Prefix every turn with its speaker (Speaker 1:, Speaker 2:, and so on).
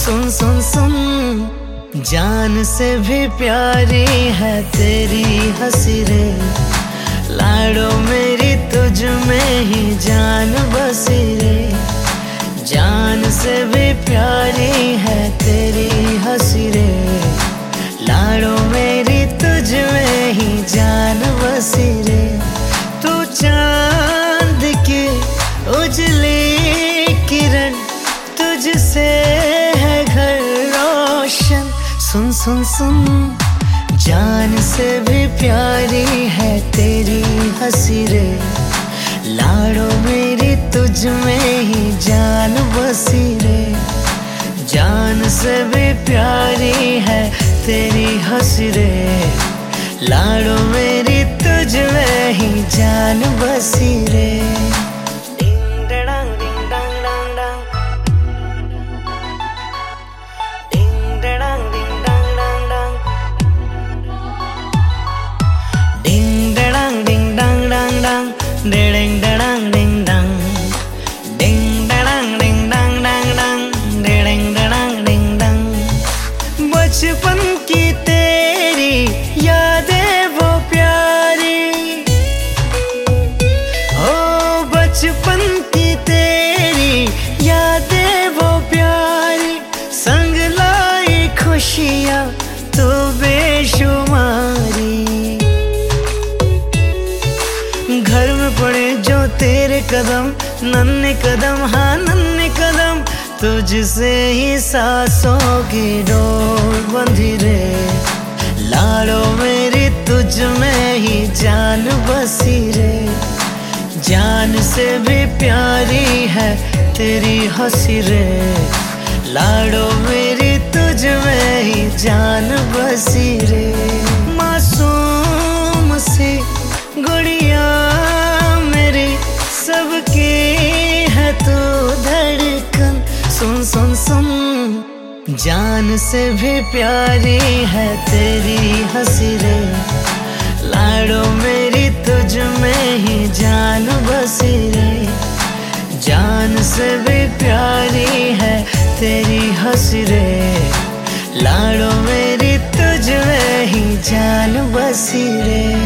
Speaker 1: सुन सुन सुन, जान से भी प्यारी है तेरी हंसी रे। लाडो मेरी तुझ में ही जान बसी रे। जान से भी प्यारी है तेरी हंसी रे। लाडो मेरी तुझ में ही जान बसी रे। तू चांद की उजली किरण, तुझसे है घर रोशन। सुन सुन सुन, जान से भी प्यारी है तेरी हंसी रे। लाडो मेरी तुझ में ही जान बसी रे। जान से भी प्यारी है तेरी हंसी रे। लाडो मेरी तुझ में ही जान बसी रे। Ding dang ding dang, ding dang ding dang dang dang, ding dang ding dang। बचपन की तेरी यादें वो प्यारी, ओ बचपन की तेरी यादें वो प्यारी। संग लाई खुशियाँ तो बेशुमारी। घर में पड़े जो तेरे कदम, नन्हे कदम, हाँ नन्हे कदम। तुझसे ही सांसों की डोर बंधी रे। लाडो मेरी तुझ में ही जान बसी रे। जान से भी प्यारी है तेरी हंसी रे। लाडो मेरी तुझ में ही जान बसी रे। मासूम सी गुड़िया मेरी, सबकी है तू धड़कन। सुन सुन सुन, जान से भी प्यारी है तेरी हंसी रे। लाडो मेरी तुझ में ही जान बसी रे। जान से भी प्यारी है तेरी हंसी रे। लाडो मेरी तुझ में ही जान बसी रे।